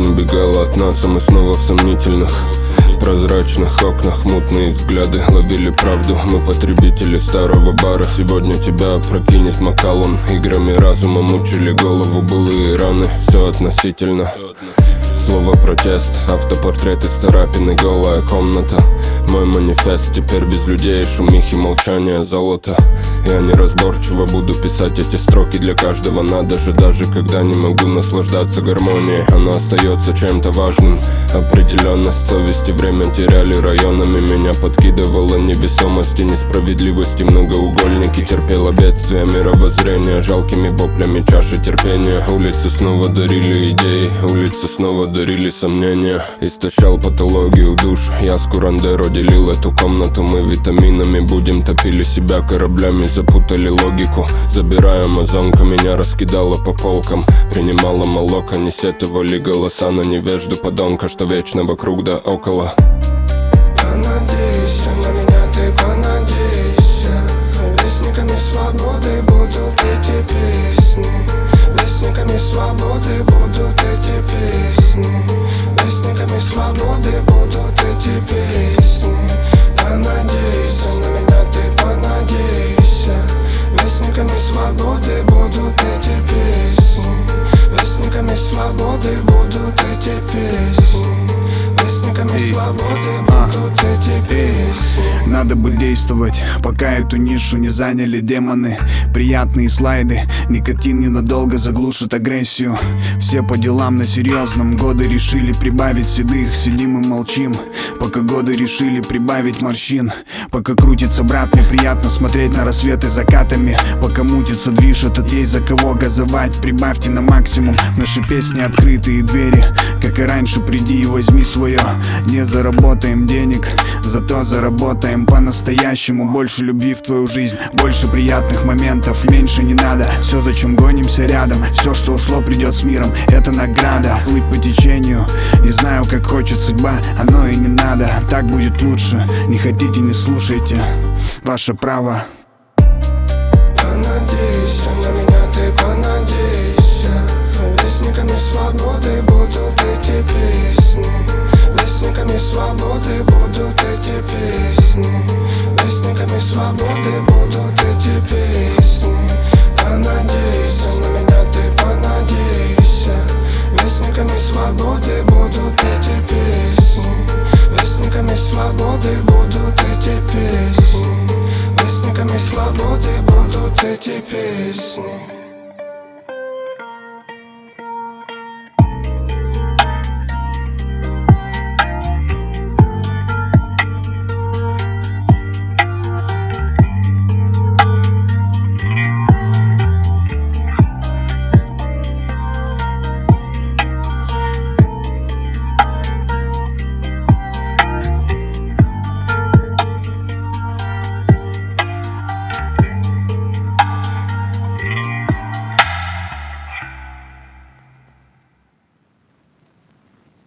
убегала от нас, а мы снова в сомнительных. В прозрачных окнах мутные взгляды ловили правду. Мы потребители старого бара. Сегодня тебя опрокинет Макалон. Играми разума мучили голову былые раны. Все относительно. Слово протест, автопортреты, царапины, голая комната. Мой манифест теперь без людей, шумихи, молчания, золото. Я неразборчиво буду писать эти строки. Для каждого надо же, даже когда не могу наслаждаться гармонией. Она остается чем-то важным. Определенность совести время теряли районами. Меня подкидывало невесомости, несправедливости, многоугольники. Терпела бедствия мировоззрения, жалкими воплями чаши терпения. Улицы снова дарили идеи, улицы снова дарили сомнения. Истощал патологию душ, я с Курандеро делил эту комнату. Мы витаминами будем, топили себя кораблями, запутали логику. Забирая амазонка, меня раскидала по полкам. Принимала молоко, не сетовали голоса на невежду подонка, что вечно вокруг да около. Понадейся на меня, ты понадейся. Вестниками свободы будут эти песни. Вестниками свободы будут эти песни. Вестниками свободы будут эти песни. Понадейся на меня, ты понадейся. Вестниками свободы будут эти песни. Вестниками свободы будут эти песни. Вестниками свободы будут эти песни. Надо бы действовать, пока эту нишу не заняли демоны. Приятные слайды, никотин ненадолго заглушит агрессию. Все по делам на серьезном, годы решили прибавить седых. Сидим и молчим, пока годы решили прибавить морщин. Пока крутится брат, мне приятно смотреть на рассветы закатами. Пока мутится движ, этот есть за кого газовать. Прибавьте на максимум, наши песни открытые двери. Как и раньше, приди и возьми свое. Не заработаем денег, зато заработаем по-настоящему. Больше любви в твою жизнь, больше приятных моментов. Меньше не надо, все, зачем гонимся рядом. Все, что ушло, придет с миром, это награда. Плыть по течению, не знаю, как хочет судьба. Оно и не надо, так будет лучше. Не хотите, не слушайте, ваше право. Понадейся на меня, ты понадейся. Вестниками свободы будут эти песни. Вестниками свободы будут эти песни. Вестниками свободы будут эти песни. Понадейся на меня, ты понадейся. Вестниками свободы будут эти песни. Вестниками свободы будут эти песни. Вестниками свободы будут эти песни.